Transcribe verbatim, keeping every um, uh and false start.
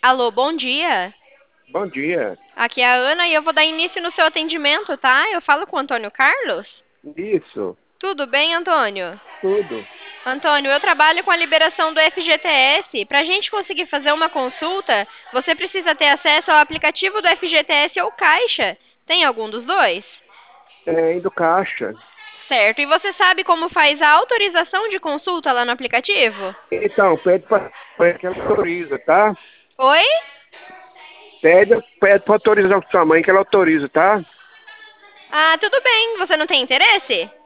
Alô, bom dia. Bom dia. Aqui é a Ana e eu vou dar início no seu atendimento, tá? Eu falo com o Antônio Carlos. Isso, Tudo bem, Antônio? tudo. Antônio, eu trabalho com a liberação do F G T S. Para a gente conseguir fazer uma consulta, você precisa ter acesso ao aplicativo do F G T S ou Caixa. Tem algum dos dois? É, indo caixa. Certo. E você sabe como faz a autorização de consulta lá no aplicativo? Então, pede para que ela autoriza, tá? Oi? Pede, pede para autorizar com sua mãe que ela autoriza, tá? Ah, tudo bem. Você não tem interesse?